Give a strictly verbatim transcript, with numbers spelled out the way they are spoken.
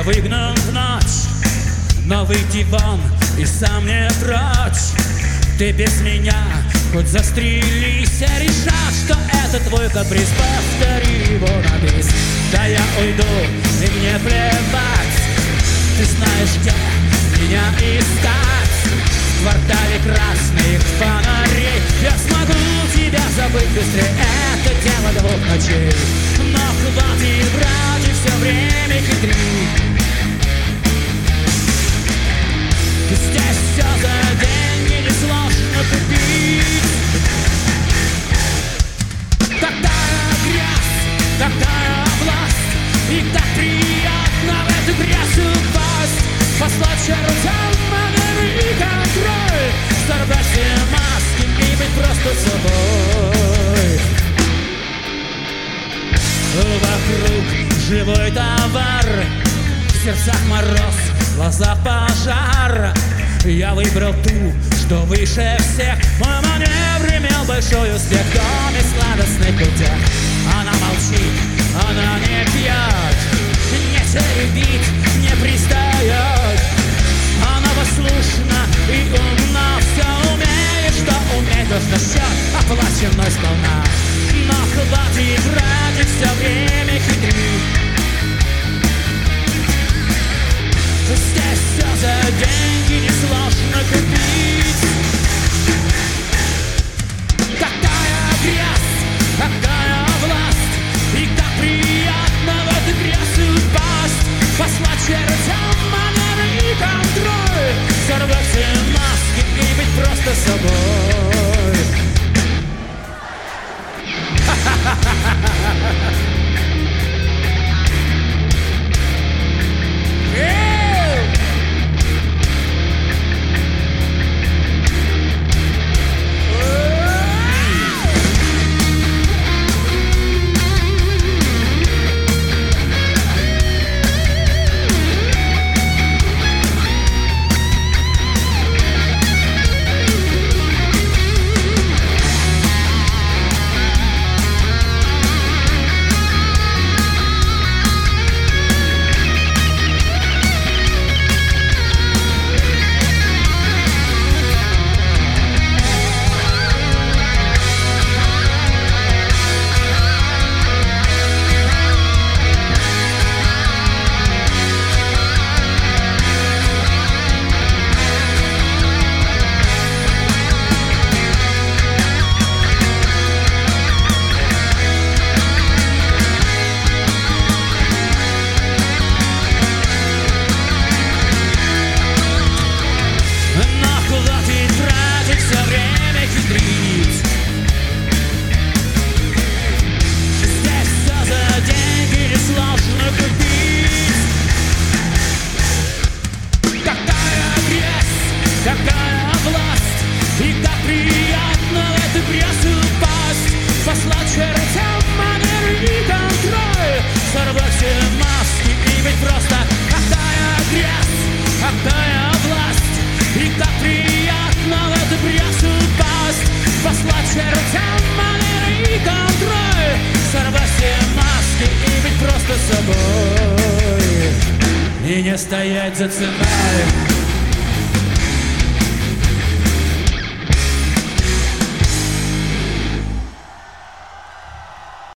выгнан в ночь, но выйти вон и сам не прочь. Ты без меня хоть застрелись, а решав, что это твой каприз, повтори его на бис. Да я уйду, и мне плевать, ты знаешь, где меня искать. В квартале красных фонарей я смогу тебя забыть быстрее, это дело двух ночей. Но хватит врать и все время хитрить. Здесь все за деньги несложно купить. Такая грязь, такая власть, и так приятно в эту грязь упасть. Послать чертям манеры и контроль, сорвать все маски и быть просто собой. Вокруг живой товар, в сердцах мороз, в глазах пожар. Я выбрал ту, что выше всех. Мой маневр имел большой успех в доме сладостных путях. Она молчит, она не пьет, не теребит, не пристает. Она послушна и умна, все умеет, что умеет, то, что счет оплачено сполна. Но хватит врать и все время хитрить. Здесь все за деньги несложно купить. Такая грязь, такая власть, и так приятно в эту грязь упасть. Послать чертям манеры и контроль, сорвать все маски и быть просто собой. И не стоять за ценой.